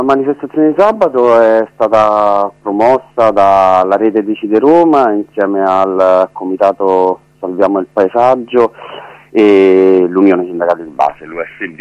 La manifestazione di sabato è stata promossa dalla Rete Decide Roma insieme al Comitato Salviamo il Paesaggio e l'Unione Sindacale di Base, l'USB.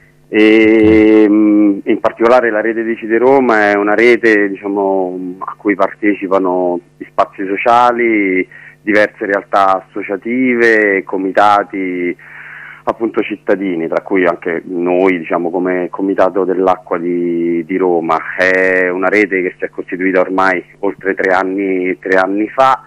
In particolare la Rete Decide Roma è una rete, diciamo, a cui partecipano gli spazi sociali, diverse realtà associative, comitati appunto cittadini, tra cui anche noi, diciamo, come Comitato dell'Acqua di Roma. È una rete che si è costituita ormai oltre tre anni fa,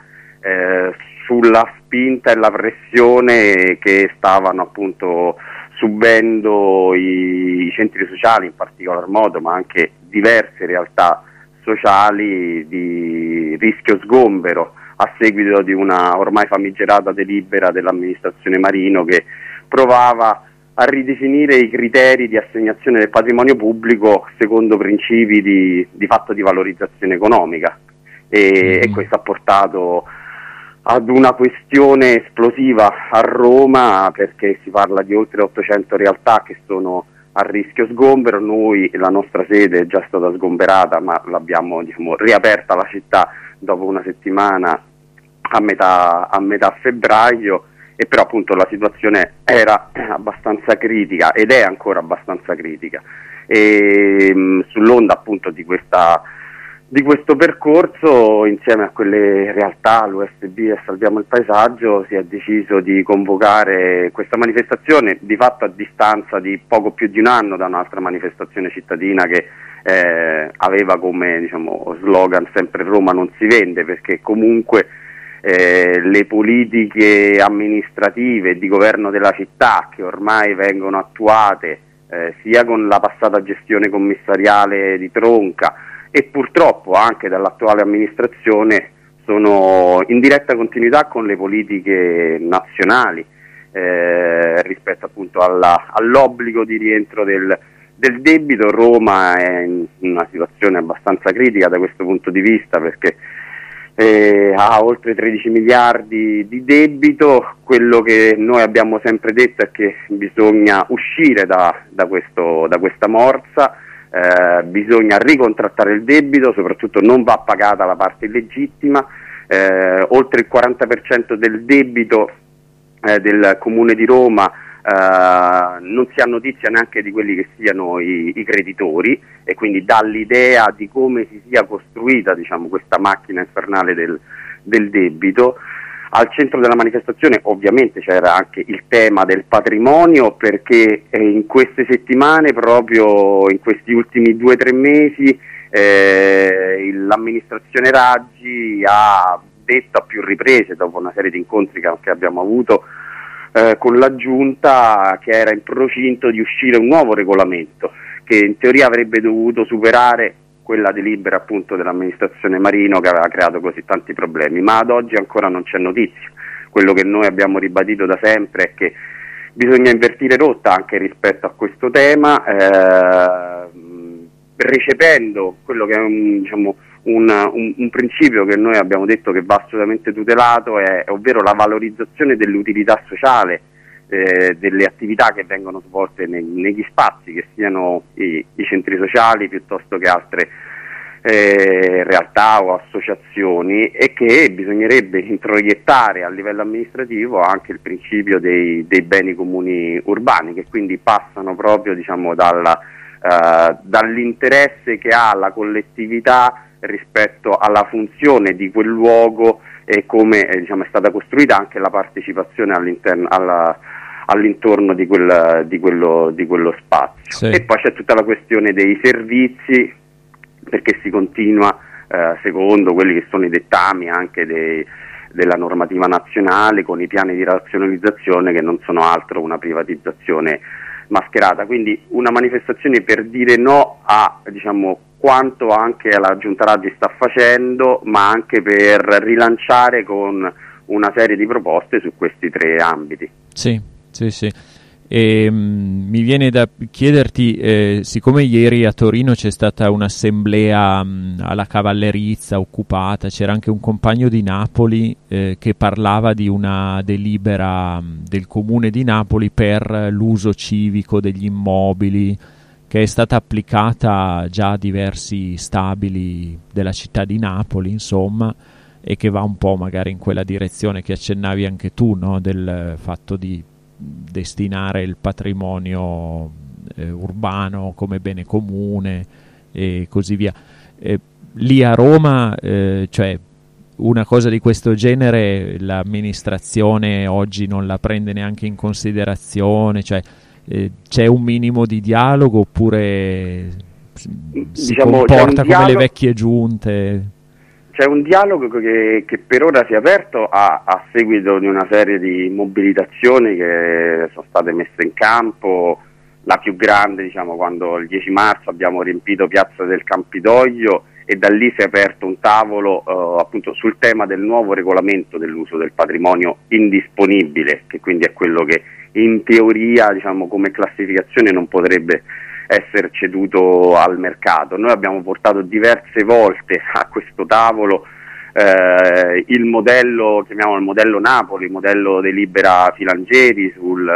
sulla spinta e la pressione che stavano appunto subendo i centri sociali in particolar modo, ma anche diverse realtà sociali di rischio sgombero a seguito di una ormai famigerata delibera dell'amministrazione Marino che provava a ridefinire i criteri di assegnazione del patrimonio pubblico secondo principi di fatto di valorizzazione economica e questo ha portato ad una questione esplosiva a Roma, perché si parla di oltre 800 realtà che sono a rischio sgombero. Noi, la nostra sede è già stata sgomberata, ma l'abbiamo, diciamo, riaperta la città dopo una settimana a metà febbraio, e però appunto la situazione era abbastanza critica ed è ancora abbastanza critica, e sull'onda appunto di questo percorso, insieme a quelle realtà, l'USB e Salviamo il Paesaggio, si è deciso di convocare questa manifestazione di fatto a distanza di poco più di un anno da un'altra manifestazione cittadina che aveva come, diciamo, slogan sempre Roma non si vende, perché comunque le politiche amministrative e di governo della città che ormai vengono attuate sia con la passata gestione commissariale di Tronca e purtroppo anche dall'attuale amministrazione sono in diretta continuità con le politiche nazionali rispetto appunto all'obbligo di rientro del debito. Roma è in una situazione abbastanza critica da questo punto di vista, perché ha oltre 13 miliardi di debito. Quello che noi abbiamo sempre detto è che bisogna uscire da questa morsa, bisogna ricontrattare il debito, soprattutto non va pagata la parte illegittima. Oltre il 40% del debito del Comune di Roma non si ha notizia neanche di quelli che siano i creditori, e quindi dà l'idea di come si sia costruita, diciamo, questa macchina infernale del debito. Al centro della manifestazione ovviamente c'era anche il tema del patrimonio, perché in queste settimane, proprio in questi ultimi 2 o 3 mesi, l'amministrazione Raggi ha detto a più riprese, dopo una serie di incontri che abbiamo avuto con la Giunta, che era in procinto di uscire un nuovo regolamento che in teoria avrebbe dovuto superare quella delibera appunto dell'amministrazione Marino che aveva creato così tanti problemi, ma ad oggi ancora non c'è notizia. Quello che noi abbiamo ribadito da sempre è che bisogna invertire rotta anche rispetto a questo tema, recependo quello che è un principio che noi abbiamo detto che va assolutamente tutelato, ovvero la valorizzazione dell'utilità sociale delle attività che vengono svolte negli spazi, che siano i centri sociali piuttosto che altre realtà o associazioni, e che bisognerebbe introiettare a livello amministrativo anche il principio dei beni comuni urbani, che quindi passano proprio, diciamo, dall'interesse che ha la collettività rispetto alla funzione di quel luogo e come diciamo, è stata costruita anche la partecipazione all'intorno di quello spazio. Sì. E poi c'è tutta la questione dei servizi, perché si continua secondo quelli che sono i dettami anche della normativa nazionale, con i piani di razionalizzazione che non sono altro una privatizzazione mascherata. Quindi una manifestazione per dire no a, diciamo, quanto anche la Giunta Raggi sta facendo, ma anche per rilanciare con una serie di proposte su questi 3 ambiti. Sì. E, mi viene da chiederti, siccome ieri a Torino c'è stata un'assemblea alla Cavallerizza occupata, c'era anche un compagno di Napoli che parlava di una delibera del Comune di Napoli per l'uso civico degli immobili che è stata applicata già a diversi stabili della città di Napoli, insomma, e che va un po' magari in quella direzione che accennavi anche tu, no? Del fatto di destinare il patrimonio urbano come bene comune e così via. Lì a Roma, cioè, una cosa di questo genere l'amministrazione oggi non la prende neanche in considerazione, cioè c'è un minimo di dialogo oppure si comporta come le vecchie giunte? C'è un dialogo che per ora si è aperto a seguito di una serie di mobilitazioni che sono state messe in campo, la più grande, diciamo, quando il 10 marzo abbiamo riempito Piazza del Campidoglio, e da lì si è aperto un tavolo appunto sul tema del nuovo regolamento dell'uso del patrimonio indisponibile, che quindi è quello che in teoria, diciamo, come classificazione non potrebbe essere ceduto al mercato. Noi abbiamo portato diverse volte a questo tavolo il modello, chiamiamolo il modello Napoli, il modello delibera Filangieri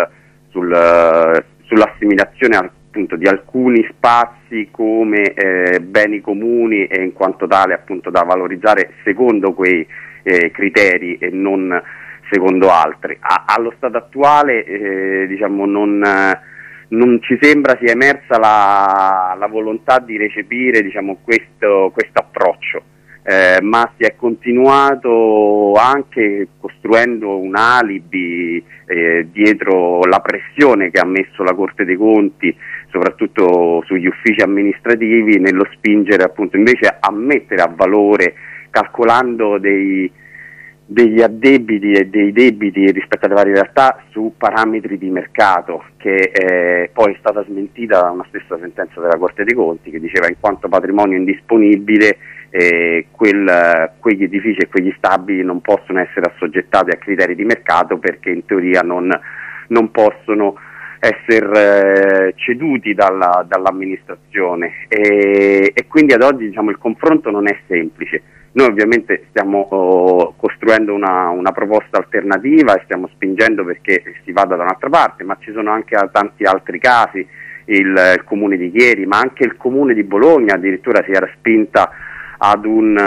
sull'assimilazione appunto di alcuni spazi come beni comuni e in quanto tale appunto da valorizzare secondo quei criteri e non secondo altri. Allo stato attuale diciamo non ci sembra sia emersa la volontà di recepire, diciamo, questo approccio, ma si è continuato anche costruendo un alibi dietro la pressione che ha messo la Corte dei Conti, soprattutto sugli uffici amministrativi, nello spingere appunto invece a mettere a valore, calcolando degli addebiti e dei debiti rispetto alle varie realtà su parametri di mercato, che poi è stata smentita da una stessa sentenza della Corte dei Conti che diceva in quanto patrimonio indisponibile quegli edifici e quegli stabili non possono essere assoggettati a criteri di mercato perché in teoria non possono essere ceduti dall'amministrazione e quindi ad oggi, diciamo, il confronto non è semplice. Noi ovviamente stiamo costruendo una proposta alternativa e stiamo spingendo perché si vada da un'altra parte, ma ci sono anche tanti altri casi, il comune di Chieri, ma anche il comune di Bologna addirittura si era spinta ad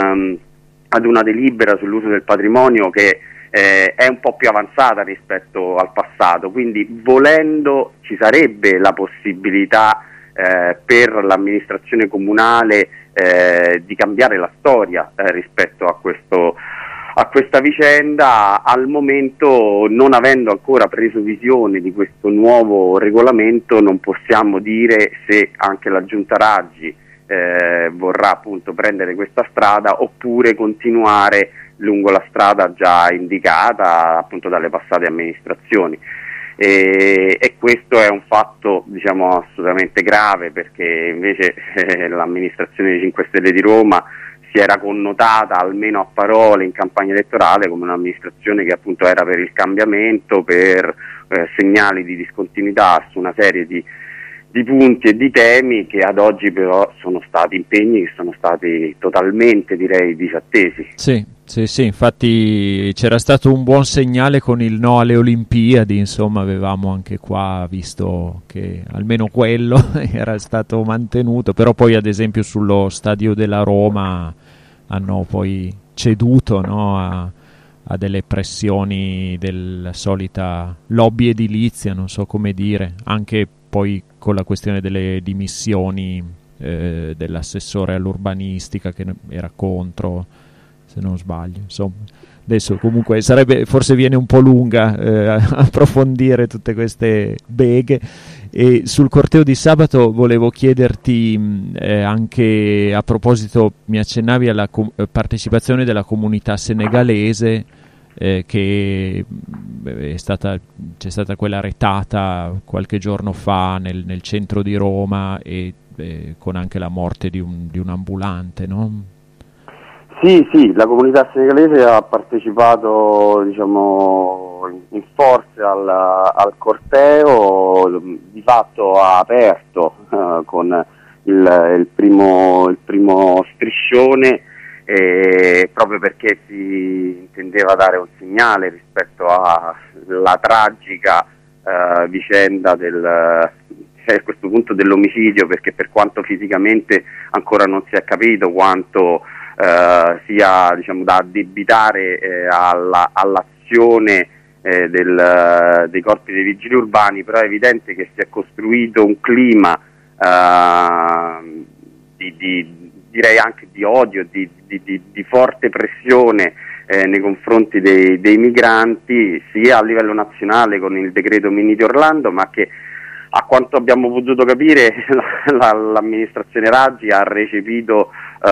una delibera sull'uso del patrimonio che è un po' più avanzata rispetto al passato, quindi volendo ci sarebbe la possibilità per l'amministrazione comunale di cambiare la storia rispetto a questa vicenda. Al momento, non avendo ancora preso visione di questo nuovo regolamento, non possiamo dire se anche la Giunta Raggi vorrà appunto prendere questa strada oppure continuare lungo la strada già indicata appunto dalle passate amministrazioni. E questo è un fatto, diciamo, assolutamente grave, perché invece l'amministrazione dei 5 Stelle di Roma si era connotata, almeno a parole, in campagna elettorale come un'amministrazione che appunto era per il cambiamento, per segnali di discontinuità su una serie di punti e di temi che ad oggi però sono stati impegni che sono stati totalmente, direi, disattesi. Sì, infatti c'era stato un buon segnale con il no alle Olimpiadi, insomma avevamo anche qua visto che almeno quello era stato mantenuto, però poi ad esempio sullo stadio della Roma hanno poi ceduto, no, a delle pressioni della solita lobby edilizia, non so come dire, anche poi con la questione delle dimissioni dell'assessore all'urbanistica che era contro, se non sbaglio, insomma. Adesso comunque forse viene un po' lunga approfondire tutte queste beghe. E sul corteo di sabato volevo chiederti anche a proposito, mi accennavi alla partecipazione della comunità senegalese, che c'è stata quella retata qualche giorno fa nel centro di Roma e con anche la morte di un ambulante, no? Sì, la comunità senegalese ha partecipato, diciamo, in forze al corteo, di fatto ha aperto con il primo striscione, proprio perché si intendeva dare un segnale rispetto alla tragica vicenda a questo punto dell'omicidio, perché per quanto fisicamente ancora non si è capito quanto sia, diciamo, da addebitare all'azione dei corpi dei vigili urbani, però è evidente che si è costruito un clima direi anche di odio, di forte pressione nei confronti dei migranti, sia a livello nazionale con il decreto Mini di Orlando, ma che, a quanto abbiamo potuto capire, l'amministrazione Raggi ha recepito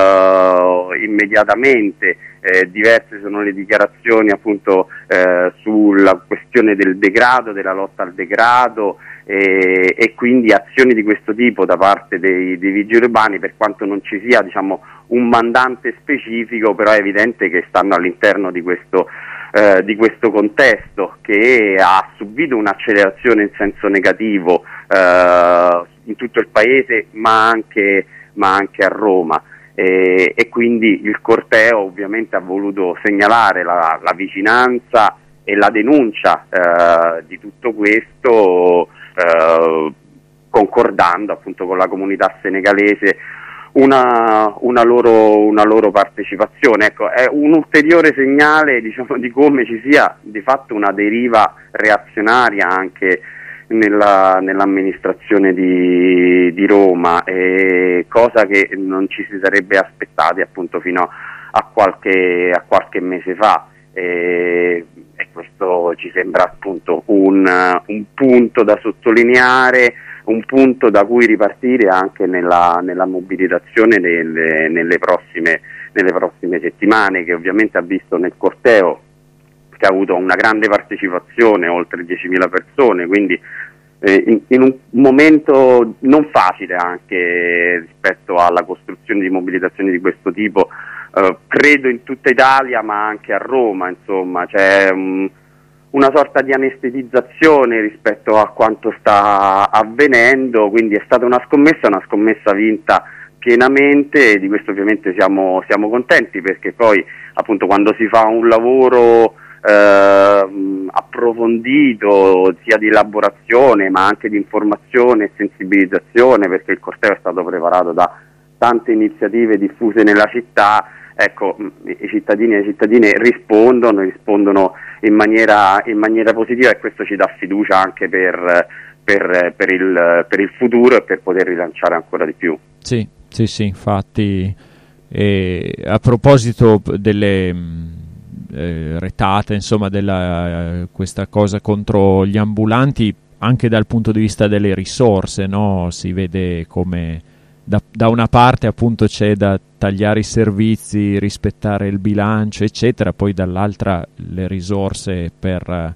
immediatamente. Diverse sono le dichiarazioni appunto sulla questione del degrado, della lotta al degrado, e quindi azioni di questo tipo da parte dei vigili urbani, per quanto non ci sia, diciamo, un mandante specifico, però è evidente che stanno all'interno di questo contesto che ha subito un'accelerazione in senso negativo in tutto il paese, ma anche a Roma. E quindi il corteo ovviamente ha voluto segnalare la vicinanza e la denuncia di tutto questo, concordando appunto con la comunità senegalese una loro partecipazione. Ecco, è un ulteriore segnale, diciamo, di come ci sia di fatto una deriva reazionaria anche nell'amministrazione di Roma, cosa che non ci si sarebbe aspettati appunto fino a qualche mese fa, e questo ci sembra appunto un punto da sottolineare, un punto da cui ripartire anche nella mobilitazione nelle prossime settimane, che ovviamente ha visto nel corteo, che ha avuto una grande partecipazione, oltre 10.000 persone, quindi in un momento non facile anche rispetto alla costruzione di mobilitazioni di questo tipo, credo in tutta Italia, ma anche a Roma, insomma, c'è una sorta di anestetizzazione rispetto a quanto sta avvenendo, quindi è stata una scommessa vinta pienamente, e di questo ovviamente siamo contenti, perché poi appunto quando si fa un lavoro approfondito, sia di elaborazione ma anche di informazione e sensibilizzazione, perché il corteo è stato preparato da tante iniziative diffuse nella città, ecco, i cittadini e le cittadine rispondono in maniera positiva, e questo ci dà fiducia anche per il futuro e per poter rilanciare ancora di più. Sì, infatti, a proposito delle retate, insomma, questa cosa contro gli ambulanti, anche dal punto di vista delle risorse, no? Si vede come da una parte appunto c'è da tagliare i servizi, rispettare il bilancio, eccetera, poi dall'altra le risorse per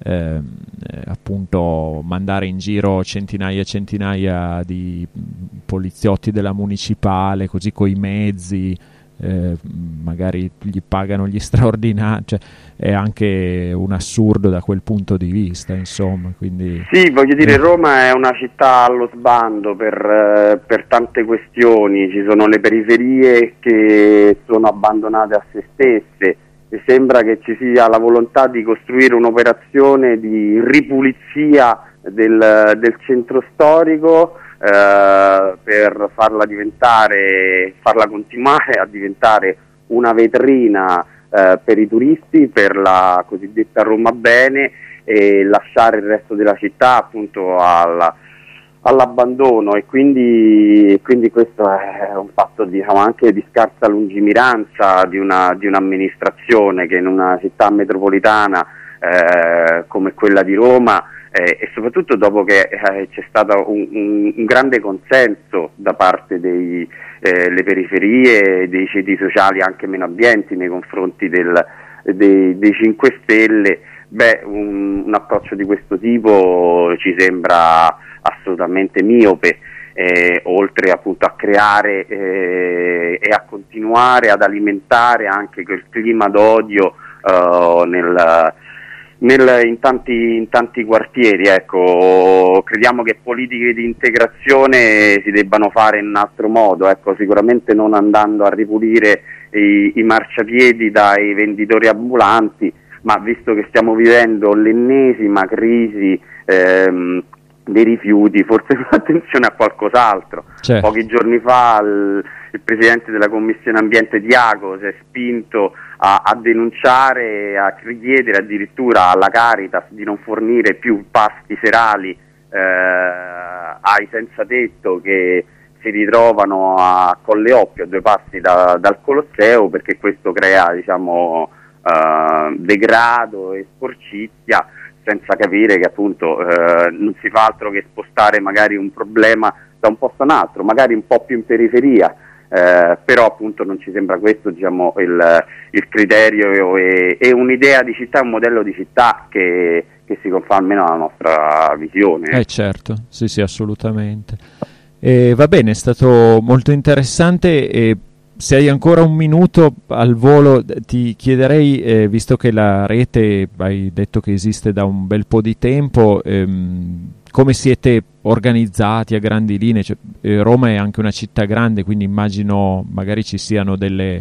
appunto mandare in giro centinaia e centinaia di poliziotti della municipale, così coi mezzi, magari gli pagano gli straordinari, cioè è anche un assurdo da quel punto di vista, insomma. Quindi sì, voglio dire, Roma è una città allo sbando per tante questioni, ci sono le periferie che sono abbandonate a se stesse, e sembra che ci sia la volontà di costruire un'operazione di ripulizia del centro storico, per farla continuare a diventare una vetrina per i turisti, per la cosiddetta Roma Bene, e lasciare il resto della città appunto all'abbandono, e quindi questo è un fatto, diciamo, anche di scarsa lungimiranza di un'amministrazione che in una città metropolitana come quella di Roma, e soprattutto dopo che c'è stato un grande consenso da parte delle periferie, dei ceti sociali anche meno abbienti nei confronti dei 5 Stelle, un approccio di questo tipo ci sembra assolutamente miope, oltre appunto a creare e a continuare ad alimentare anche quel clima d'odio in tanti quartieri. Ecco, crediamo che politiche di integrazione si debbano fare in un altro modo, ecco, sicuramente non andando a ripulire i marciapiedi dai venditori ambulanti, ma visto che stiamo vivendo l'ennesima crisi dei rifiuti, forse con attenzione a qualcos'altro. Certo. Pochi giorni fa il presidente della Commissione Ambiente Diaco si è spinto a denunciare, a richiedere addirittura alla Caritas di non fornire più pasti serali ai senza tetto che si ritrovano a Colle Oppio, a 2 passi dal Colosseo, perché questo crea, diciamo, degrado e sporcizia, senza capire che appunto non si fa altro che spostare magari un problema da un posto a un altro, magari un po' più in periferia, però appunto non ci sembra questo, diciamo, il criterio e un'idea di città, un modello di città che si confà almeno alla nostra visione. Certo, sì, assolutamente. Va bene, è stato molto interessante, e se hai ancora un minuto al volo ti chiederei, visto che la rete hai detto che esiste da un bel po' di tempo, come siete organizzati a grandi linee? Cioè, Roma è anche una città grande, quindi immagino magari ci siano delle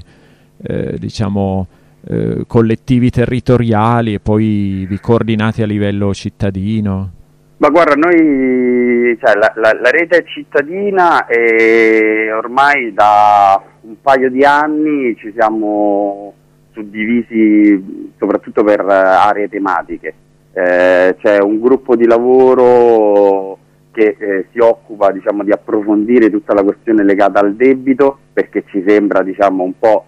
collettivi territoriali e poi vi coordinate a livello cittadino. Ma guarda, noi, cioè, la rete cittadina ormai da un paio di anni ci siamo suddivisi soprattutto per aree tematiche. C'è un gruppo di lavoro che si occupa, diciamo, di approfondire tutta la questione legata al debito, perché ci sembra, diciamo, un po'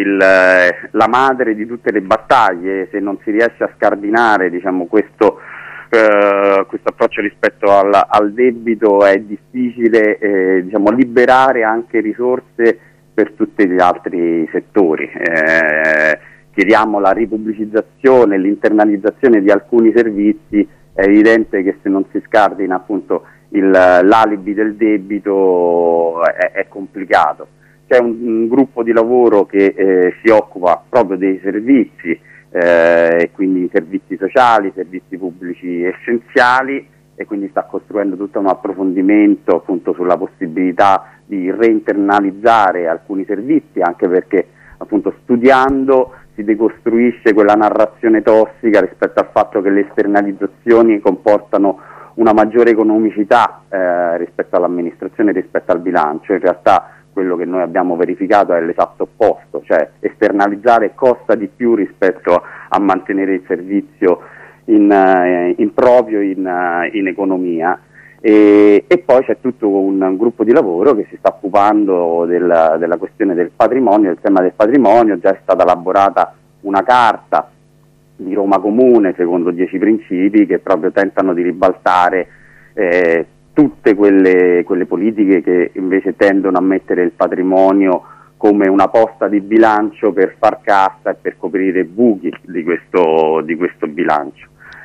la madre di tutte le battaglie. Se non si riesce a scardinare, diciamo, questo approccio rispetto al debito, è difficile diciamo, liberare anche risorse per tutti gli altri settori. Chiediamo la ripubblicizzazione, l'internalizzazione di alcuni servizi. È evidente che se non si scardina appunto l'alibi del debito è complicato. C'è un gruppo di lavoro che si occupa proprio dei servizi, quindi servizi sociali, servizi pubblici essenziali, e quindi sta costruendo tutto un approfondimento appunto sulla possibilità di reinternalizzare alcuni servizi, anche perché appunto studiando si decostruisce quella narrazione tossica rispetto al fatto che le esternalizzazioni comportano una maggiore economicità rispetto all'amministrazione, rispetto al bilancio. In realtà quello che noi abbiamo verificato è l'esatto opposto, cioè esternalizzare costa di più rispetto a mantenere il servizio in proprio in economia. E poi c'è tutto un gruppo di lavoro che si sta occupando della questione del patrimonio, del tema del patrimonio. Già è stata elaborata una carta di Roma Comune secondo 10 principi che proprio tentano di ribaltare tutte quelle politiche che invece tendono a mettere il patrimonio come una posta di bilancio per far cassa e per coprire i buchi di questo bilancio.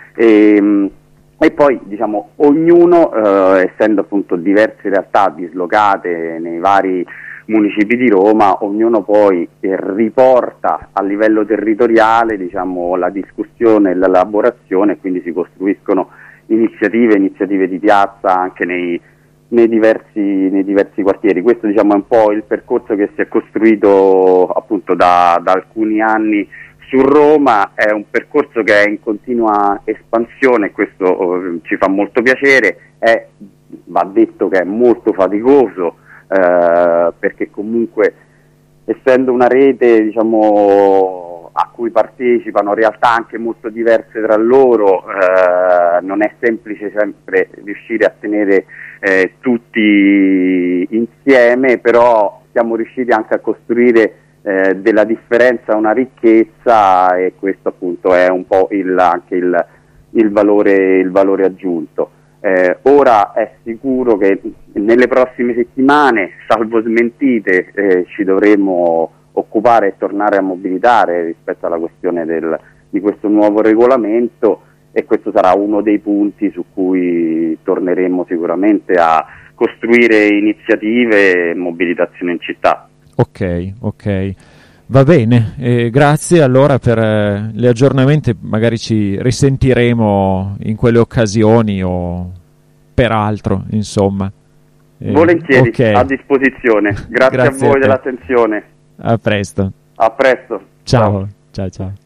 E poi, diciamo, ognuno, essendo appunto diverse realtà dislocate nei vari municipi di Roma, ognuno poi riporta a livello territoriale, diciamo, la discussione e l'elaborazione, e quindi si costruiscono iniziative di piazza anche nei diversi quartieri. Questo, diciamo, è un po' il percorso che si è costruito appunto da alcuni anni su Roma. È un percorso che è in continua espansione, e questo ci fa molto piacere. Va detto che è molto faticoso, perché comunque, essendo una rete, diciamo, a cui partecipano realtà anche molto diverse tra loro, non è semplice sempre riuscire a tenere tutti insieme, però siamo riusciti anche a costruire della differenza una ricchezza, e questo appunto è un po' anche il valore aggiunto. Ora è sicuro che nelle prossime settimane, salvo smentite, ci dovremo occupare e tornare a mobilitare rispetto alla questione di questo nuovo regolamento, e questo sarà uno dei punti su cui torneremo sicuramente a costruire iniziative e mobilitazione in città. Ok, va bene, grazie allora per gli aggiornamenti, magari ci risentiremo in quelle occasioni o per altro, insomma. Volentieri, okay. A disposizione. Grazie a voi dell'attenzione. A presto. A presto. Ciao. Ciao.